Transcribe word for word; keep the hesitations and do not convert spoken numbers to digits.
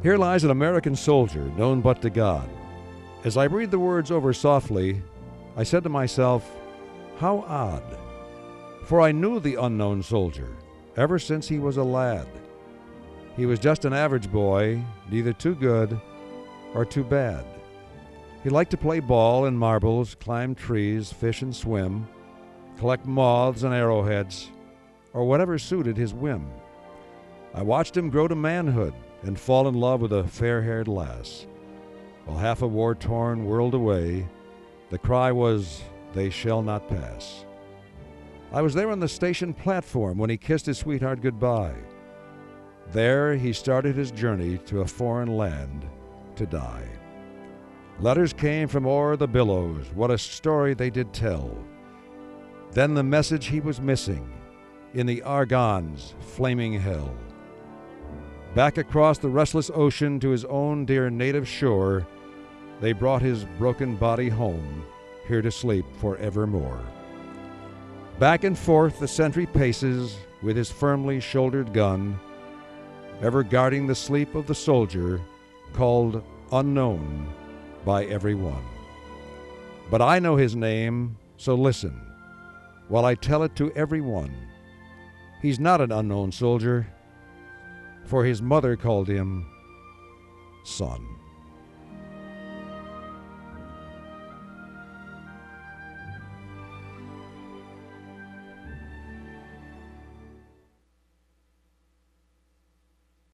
Here lies an American soldier, known but to God. As I breathed the words over softly, I said to myself, how odd. For I knew the unknown soldier ever since he was a lad. He was just an average boy, neither too good or too bad. He liked to play ball and marbles, climb trees, fish and swim, collect moths and arrowheads, or whatever suited his whim. I watched him grow to manhood and fall in love with a fair-haired lass. While half a war-torn world away, the cry was, they shall not pass. I was there on the station platform when he kissed his sweetheart goodbye. There he started his journey to a foreign land to die. Letters came from o'er the billows, what a story they did tell. Then the message he was missing in the Argonne's flaming hell. Back across the restless ocean to his own dear native shore, they brought his broken body home, here to sleep forevermore. Back and forth the sentry paces with his firmly shouldered gun, ever guarding the sleep of the soldier, called unknown by everyone. But I know his name, so listen, while I tell it to everyone. He's not an unknown soldier, for his mother called him son.